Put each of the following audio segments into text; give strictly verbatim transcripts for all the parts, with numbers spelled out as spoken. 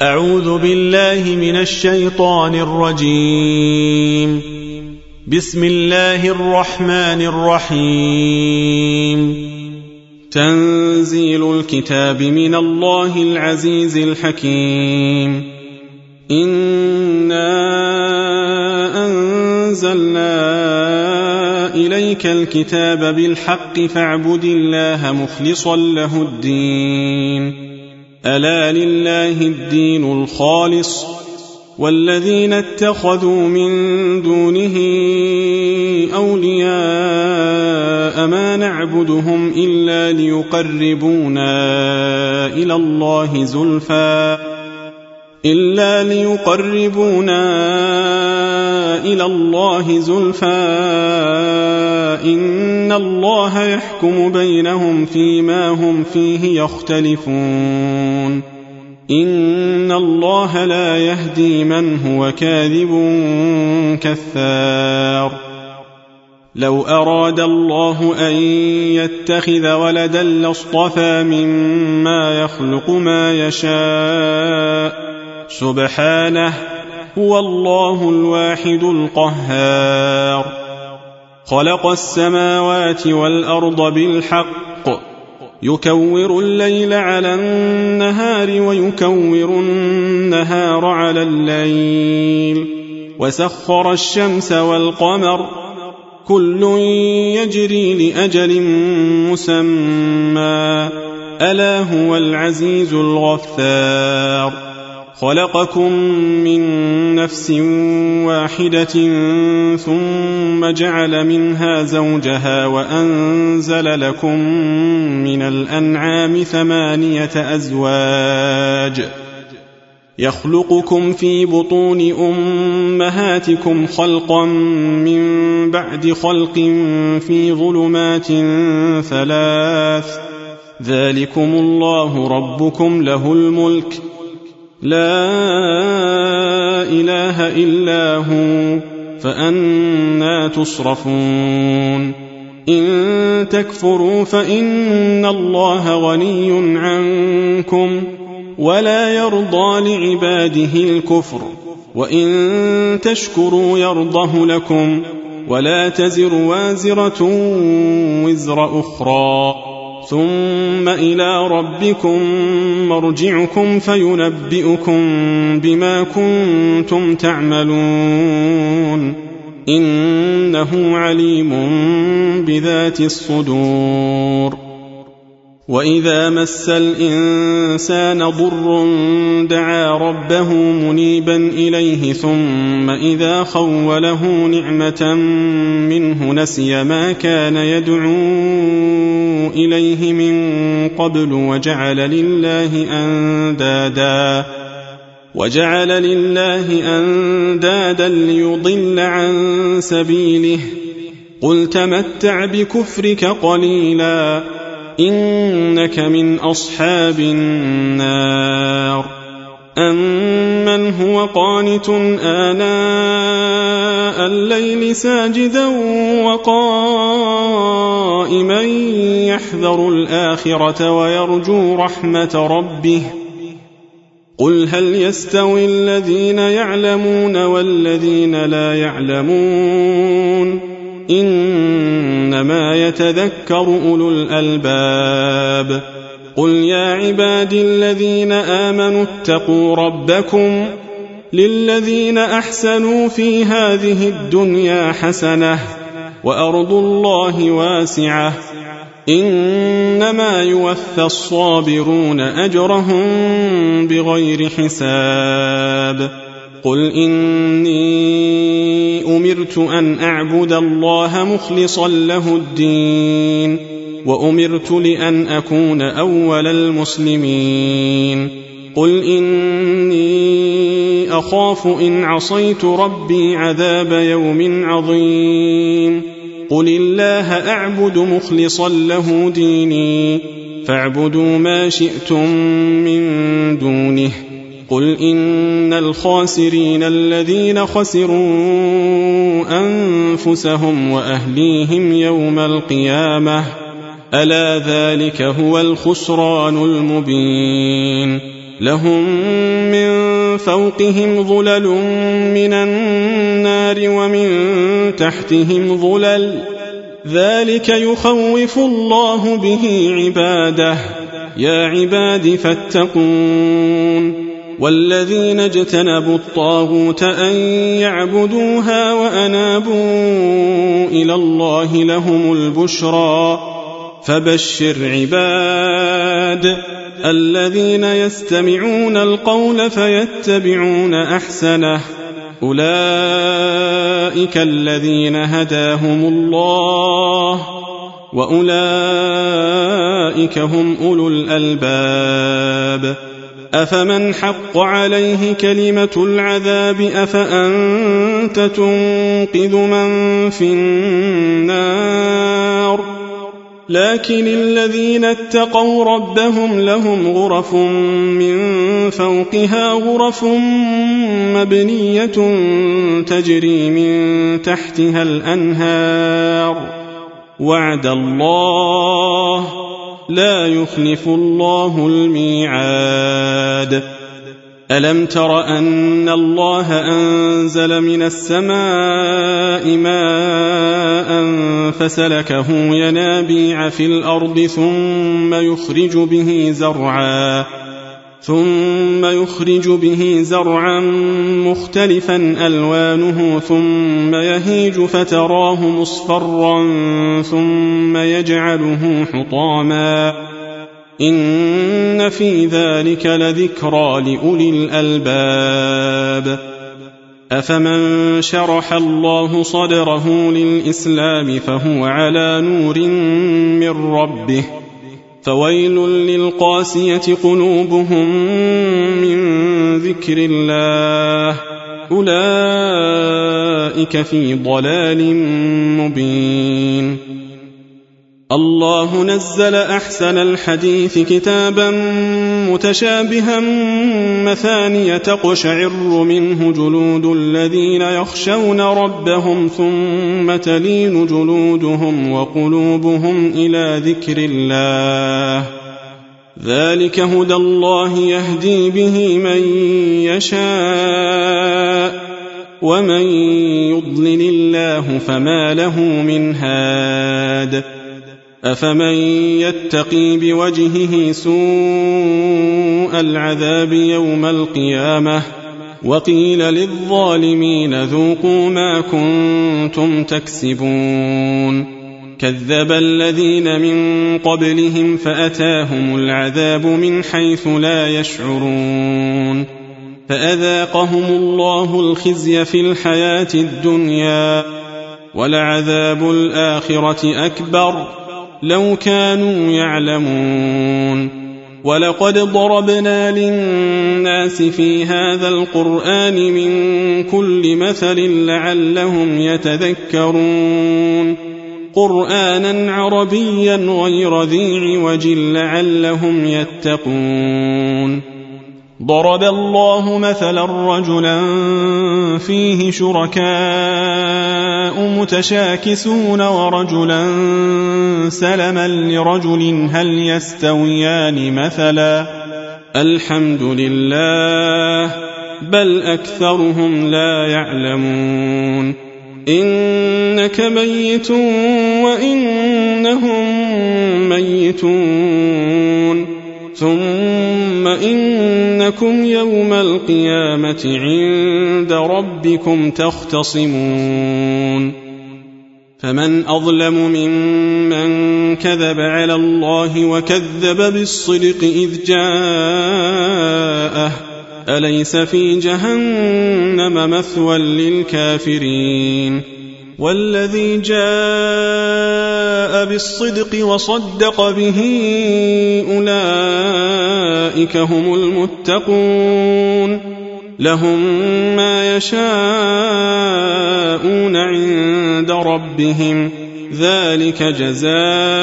أعوذ بالله من الشيطان الرجيم. بسم الله الرحمن الرحيم. تنزيل الكتاب من الله العزيز الحكيم. إنا أنزلنا إليك الكتاب بالحق فاعبد الله مخلصا له الدين. ألا لله الدين الخالص والذين اتخذوا من دونه أولياء ما نعبدهم إلا ليقربونا إلى الله زلفى إلا ليقربونا إلى الله زلفى إن الله يحكم بينهم فيما هم فيه يختلفون. إن الله لا يهدي من هو كاذب كذاب. لو أراد الله أن يتخذ ولدا لاصطفى مما يخلق ما يشاء سبحانه هو الله الواحد القهار. خلق السماوات والأرض بالحق يكور الليل على النهار ويكور النهار على الليل وسخر الشمس والقمر كل يجري لأجل مسمى ألا هو العزيز الغفار. خلقكم من نفس واحدة ثم جعل منها زوجها وأنزل لكم من الأنعام ثمانية أزواج يخلقكم في بطون أمهاتكم خلقا من بعد خلق في ظلمات ثلاث ذلكم الله ربكم له الملك لا إله إلا هو فأنى تصرفون. إن تكفروا فإن الله غني عنكم ولا يرضى لعباده الكفر وإن تشكروا يرضه لكم ولا تزر وازرة وزر أخرى ثم إلى ربكم مرجعكم فينبئكم بما كنتم تعملون إنه عليم بذات الصدور. وإذا مس الإنسان ضر دعا ربه منيبا إليه ثم إذا خوله نعمة منه نسي ما كان يدعو إليه من قبل وجعل لله أندادا وجعل لله أندادا ليضل عن سبيله قل تمتع بكفرك قليلا إنك من أصحاب النار. أمن هو قانت آناء الليل ساجدا وقائما يحذر الآخرة ويرجو رحمة ربه قل هل يستوي الذين يعلمون والذين لا يعلمون إنما يتذكر أولو الألباب. قل يا عبادي الذين آمنوا اتقوا ربكم للذين أحسنوا في هذه الدنيا حسنة وأرض الله واسعة إنما يوفى الصابرون أجرهم بغير حساب. قل إني أمرت أن أعبد الله مخلصا له الدين وأمرت لأن أكون أول المسلمين. قل إني أخاف إن عصيت ربي عذاب يوم عظيم. قل الله أعبد مخلصا له ديني فاعبدوا ما شئتم من دونه. قل إن الخاسرين الذين خسروا أنفسهم وأهليهم يوم القيامة ألا ذلك هو الخسران المبين. لهم من فوقهم ظلل من النار ومن تحتهم ظلل ذلك يخوف الله به عباده يا عباد فاتقون والذين اجتنبوا الطاغوت أن يعبدوها وأنابوا إلى الله لهم البشرى فبشر عباد الذين يستمعون القول فيتبعون أحسنه أولئك الذين هداهم الله وأولئك هم أولو الألباب أفمن حق عليه كلمة العذاب أفأنت تنقذ من في النار لكن الذين اتقوا ربهم لهم غرف من فوقها غرف مبنية تجري من تحتها الأنهار وعد الله لا يخلف الله الميعاد ألم تر أن الله أنزل من السماء ماء فسلكه ينابيع في الأرض ثم يخرج به زرعا ثم يخرج به زرعا مختلفا ألوانه ثم يهيج فتراه مصفرا ثم يجعله حطاما إن في ذلك لذكرى لأولي الألباب أفمن شرح الله صدره للإسلام فهو على نور من ربه فويل للقاسية قلوبهم من ذكر الله أولئك في ضلال مبين الله نزل أحسن الحديث كتابا متشابها مثانية تقشعر منه جلود الذين يخشون ربهم ثم تلين جلودهم وقلوبهم إلى ذكر الله ذلك هدى الله يهدي به من يشاء ومن يضلل الله فما له من هاد أفمن يتقي بوجهه سوء العذاب يوم القيامة وقيل للظالمين ذوقوا ما كنتم تكسبون كذب الذين من قبلهم فأتاهم العذاب من حيث لا يشعرون فأذاقهم الله الخزي في الحياة الدنيا ولعذاب الآخرة أكبر لو كانوا يعلمون ولقد ضربنا للناس في هذا القرآن من كل مثل لعلهم يتذكرون قرآنا عربيا غير ذي عوج لعلهم يتقون ضرب الله مثلا رجلا فيه شركاء متشاكسون ورجلا سلما لرجل هل يستويان مثلا الحمد لله بل أكثرهم لا يعلمون إنك ميت وإنهم ميتون ثم إنكم يوم القيامة عند ربكم تختصمون فمن أظلم ممن كذب على الله وكذب بالصدق إذ جاءه أليس في جهنم مثوى للكافرين والذي جاء بالصدق وصدق به أولئك هم المتقون لهم ما يشاءون عند ربهم ذلك جزاء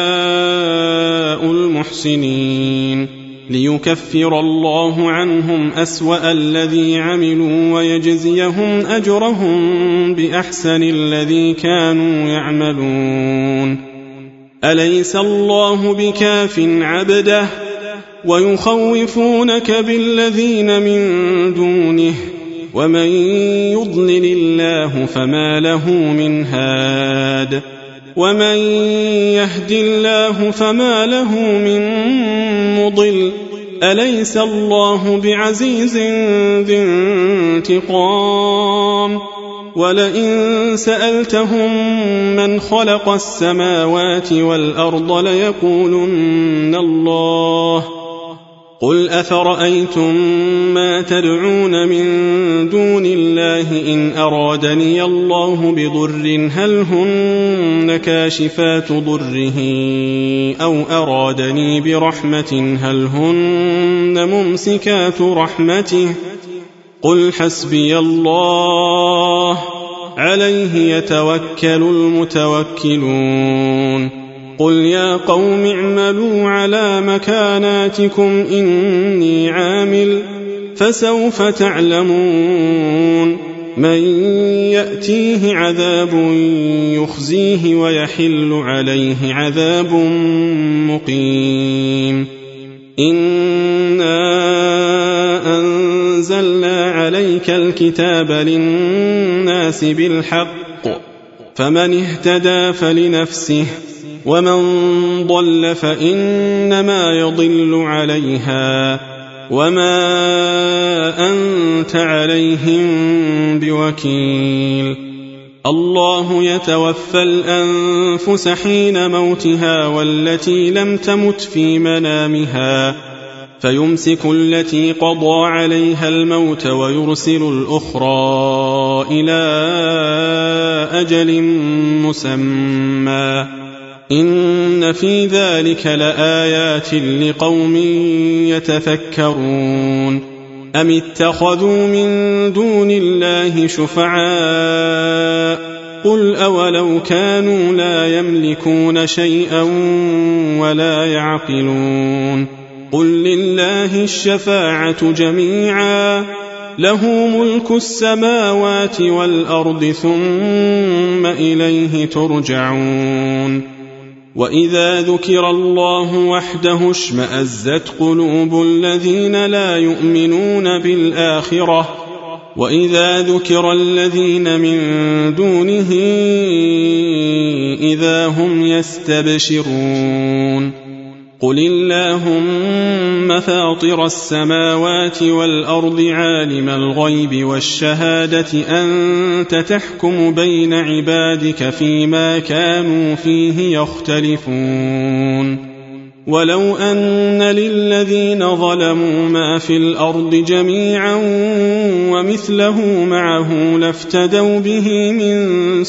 المحسنين ليكفر الله عنهم أسوأ الذي عملوا ويجزيهم أجرهم بأحسن الذي كانوا يعملون أليس الله بكاف عبده ويخوفونك بالذين من دونه ومن يضلل الله فما له من هاد ومن يهد الله فما له من مضل أليس الله بعزيز ذي انتقام ولئن سألتهم من خلق السماوات والأرض ليقولن الله قل أفرأيتم ما تدعون من دون الله إن أرادني الله بضر هل هن كاشفات ضره أو أرادني برحمة هل هن ممسكات رحمته قل حسبي الله عليه يتوكل المتوكلون قل يا قوم اعملوا على مكاناتكم إني عامل فسوف تعلمون من يأتيه عذاب يخزيه ويحل عليه عذاب مقيم إنا أنزلنا عليك الكتاب للناس بالحق فمن اهتدى فلنفسه ومن ضل فإنما يضل عليها وما أنت عليهم بوكيل الله يتوفى الأنفس حين موتها والتي لم تمت في منامها فيمسك التي قضى عليها الموت ويرسل الأخرى إلى أجل مسمى إن في ذلك لآيات لقوم يتفكرون أم اتخذوا من دون الله شفعاء قل أولو كانوا لا يملكون شيئا ولا يعقلون قل لله الشفاعة جميعا له ملك السماوات والأرض ثم إليه ترجعون وإذا ذكر الله وحده اشمأزت قلوب الذين لا يؤمنون بالآخرة وإذا ذكر الذين من دونه إذا هم يستبشرون قل اللهم فاطر السماوات والأرض عالم الغيب والشهادة أنت تحكم بين عبادك فيما كانوا فيه يختلفون ولو أن للذين ظلموا ما في الأرض جميعا ومثله معه لافتدوا به من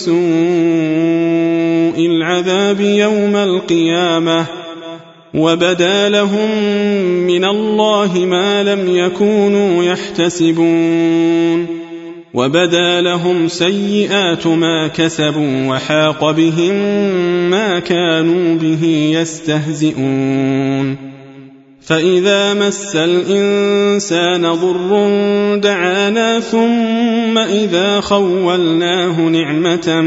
سوء العذاب يوم القيامة وبدا لهم من الله ما لم يكونوا يحتسبون وبدا لهم سيئات ما كسبوا وحاق بهم ما كانوا به يستهزئون فإذا مس الإنسان ضر دعانا ثم إذا خولناه نعمة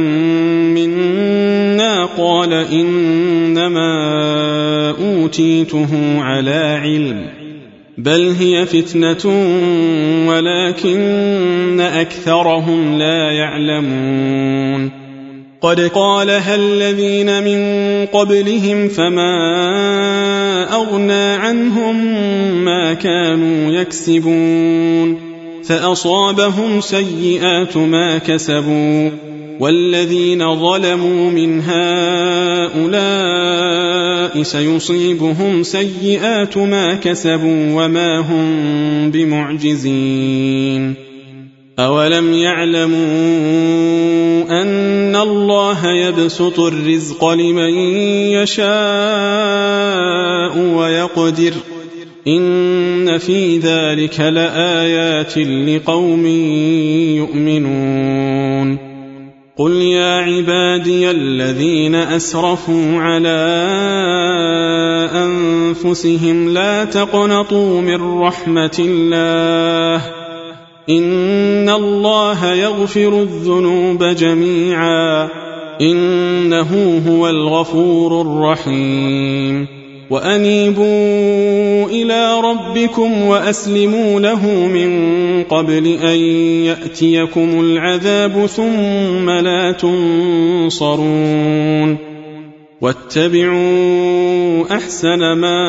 منا قال إنما أوتيته على علم بل هي فتنة ولكن أكثرهم لا يعلمون قد قالها الذين من قبلهم فما أغنى عنهم ما كانوا يكسبون فأصابهم سيئات ما كسبوا والذين ظلموا من هؤلاء سيصيبهم سيئات ما كسبوا وما هم بمعجزين أولم يعلموا أن الله يبسط الرزق لمن يشاء ويقدر إن في ذلك لآيات لقوم يؤمنون قل يا عبادي الذين أسرفوا على أنفسهم لا تقنطوا من رحمة الله إن الله يغفر الذنوب جميعا إنه هو الغفور الرحيم وأنيبوا إلى ربكم وأسلموا له من قبل أن يأتيكم العذاب ثم لا تنصرون واتبعوا أحسن ما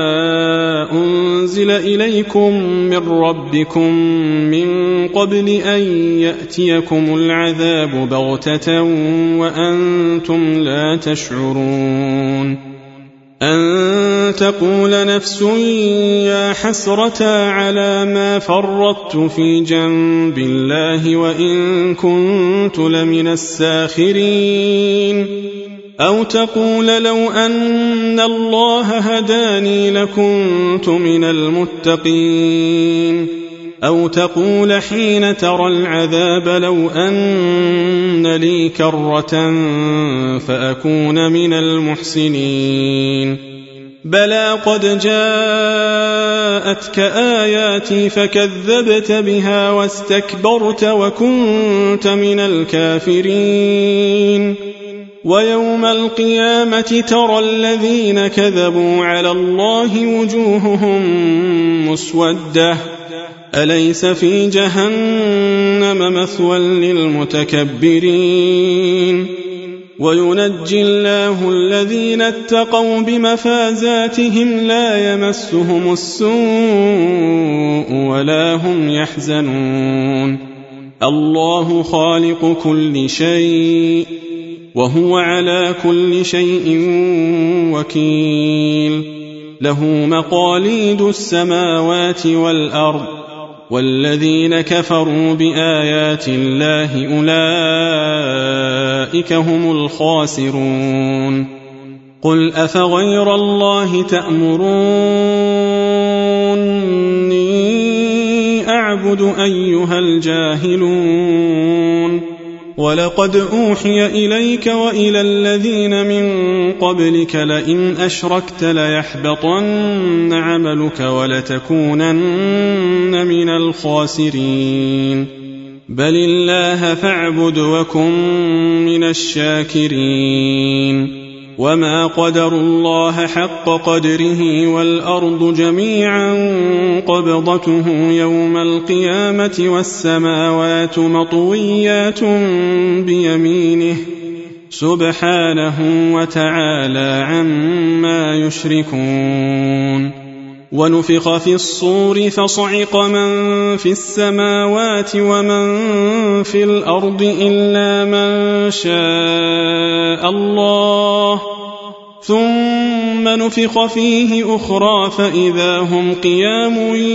أنزل إليكم من ربكم من قبل أن يأتيكم العذاب بغتة وأنتم لا تشعرون أن تقول نفس يا حسرة على ما فرطت في جنب الله وإن كنت لمن الساخرين أو تقول لو أن الله هداني لكنت من المتقين أو تقول حين ترى العذاب لو أن لي كرة فأكون من المحسنين بلى قد جاءتك آياتي فكذبت بها واستكبرت وكنت من الكافرين ويوم القيامة ترى الذين كذبوا على الله وجوههم مسودة أليس في جهنم مثوى للمتكبرين وينجي الله الذين اتقوا بمفازاتهم لا يمسهم السوء ولا هم يحزنون الله خالق كل شيء وهو على كل شيء وكيل له مقاليد السماوات والأرض والذين كفروا بآيات الله أولئك هم الخاسرون قل أفغير الله تأمروني أعبد أيها الجاهلون ولقد أوحي إليك وإلى الذين من قبلك لئن أشركت ليحبطن عملك ولتكونن من الخاسرين بل الله فاعبد وكن من الشاكرين وما قدروا الله حق قدره والأرض جميعا قبضته يوم القيامة والسماوات مطويات بيمينه سبحانه وتعالى عما يشركون ونفخ في الصور فصعق من في السماوات ومن في الأرض إلا من شاء الله ثم نفخ فيه أخرى فإذا هم قيام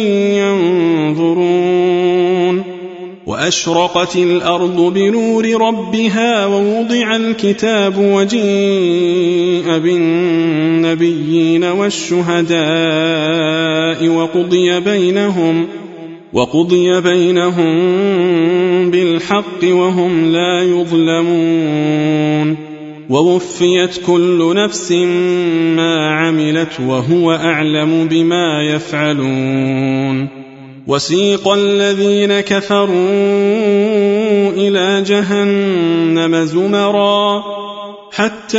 ينظرون وأشرقت الأرض بنور ربها ووضع الكتاب وجيء بالنبيين والشهداء وقضي بينهم وقضي بينهم بالحق وهم لا يظلمون ووفيت كل نفس ما عملت وهو أعلم بما يفعلون وسيق الذين كفروا إلى جهنم زمرا حتى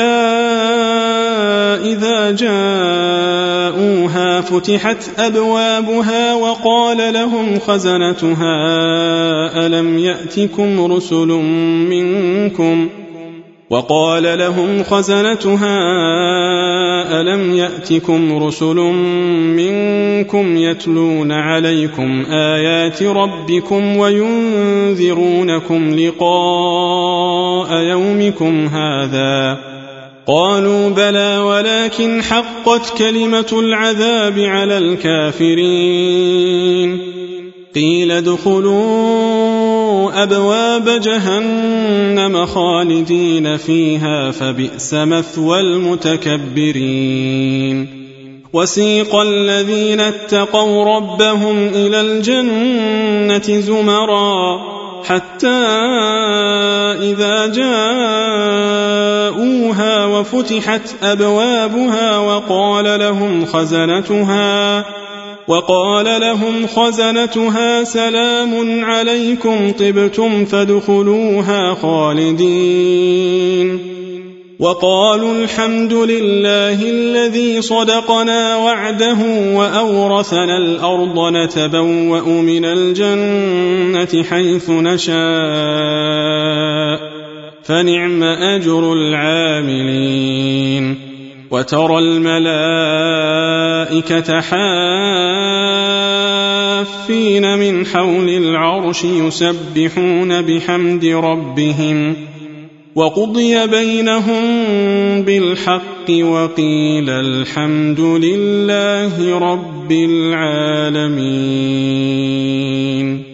إذا جاءوها فتحت أبوابها وقال لهم خزنتها ألم يأتكم رسل منكم وقال لهم خزنتها ألم يأتكم رسل منكم يتلون عليكم آيات ربكم وينذرونكم لقاء يومكم هذا قالوا بلى ولكن حقت كلمة العذاب على الكافرين قيل ادخلوا أبواب جهنم خالدين فيها فبئس مثوى المتكبرين وسيق الذين اتقوا ربهم إلى الجنة زمرا حتى إذا جاءوها وفتحت أبوابها وقال لهم خزنتها وقال لهم خزنتها سلام عليكم طبتم فادخلوها خالدين وقالوا الحمد لله الذي صدقنا وعده وأورثنا الأرض نتبوأ من الجنة حيث نشاء فنعم أجر العاملين وترى الملائكة حافين من حول العرش يسبحون بحمد ربهم وقضي بينهم بالحق وقيل الحمد لله رب العالمين.